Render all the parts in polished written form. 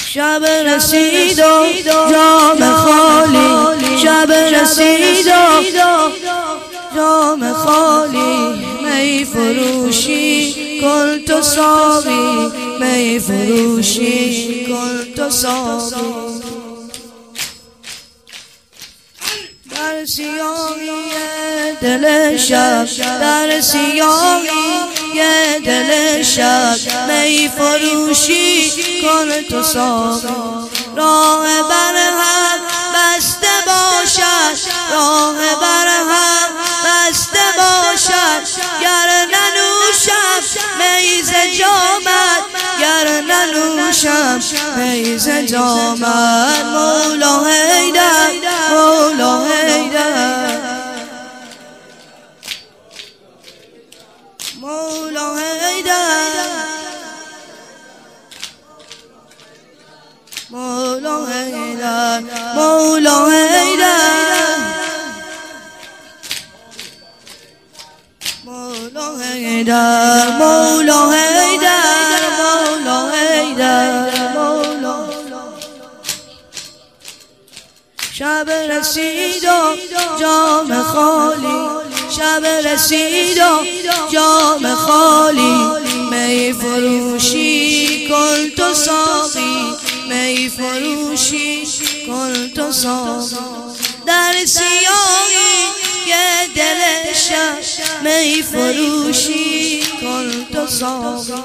شب رسید و جام خالی، شب رسید و جام خالی، می فروشی کن تو ساقی، می فروشی کن تو ساقی. در سیاهی دل شب، در سیاهی دل شب، می فروشی کن تو ساقی. راه بر هم بسته باشد، راه بر هم بسته باشد، گر ننوشم می ز جامت، گر ننوشم می ز جامت. مولا حیدر، مولا حیدر، مولا حیدر، مولا حیدر، مولا حیدر، مولا حیدر، مولا حیدر، مولا حیدر، مولا. شب رسید و جام خالی، شب رسید و جام خالی، می فروشی کن تو ساقی، می فروشی کن تو ساقی. در سیاهی دل شب، می فروشی کن تو ساقی.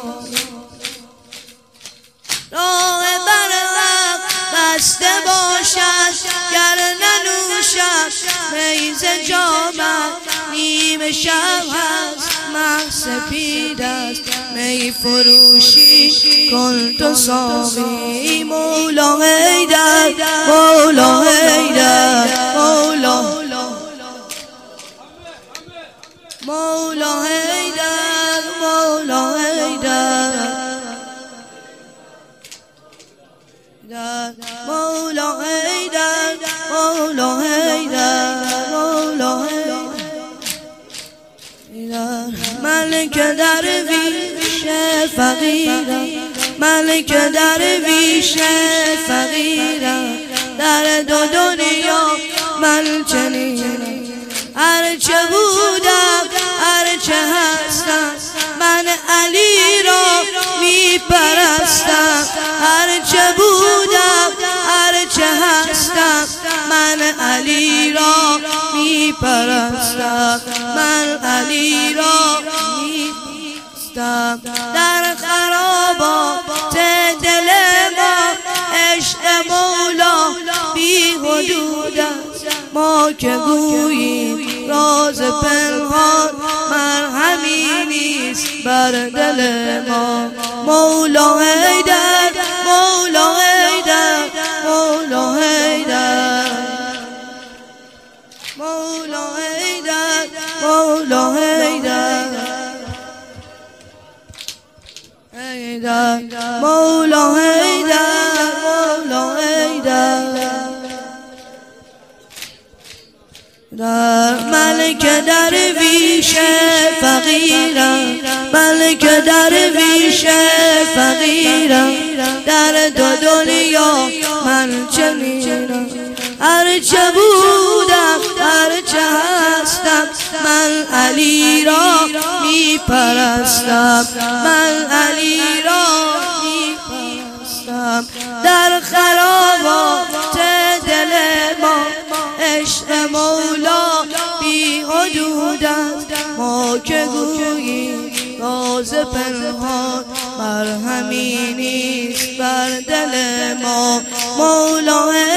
راه بر هم بسته باشد، گر ننوشم می ز جامت، نیم شب هست مه سپید است، می فروشی کن تو ساقی. مولا حیدر، مولا حیدر، مولا، مولا حیدر، مولا حیدر، مولا حیدر، مولا حیدر، مولا حیدر. ملک درویش فقیرم، ملک درویش فقیرم، در دو دنیا من چنینم. هرچه بودم هرچه هستم، من علی را می پرستم. هرچه بودم هرچه هستم، من علی را می پرستم، من علی را می پرستم. در خرابات دل ما عشق مولا بی حدود است، ما که گوییم راز پنهان مرهمی نیست بر دل ما. مولا حیدر، مولا حیدر، مولا حیدر، مولا حیدر، مولا حیدر، حیدر، مولا حیدر، مولا حیدر. ملک درویش فقیرم، ملک درویش فقیرم، در دو دنیا من چنینم. هرچه بودم هرچه هستم، من علی را می پرستم، من علی را می پرستم. در خرابات دل ما عشق مولا بی حدود است، ما که گوییم راز پنهان مرهمی نیست بر دل ما. مولا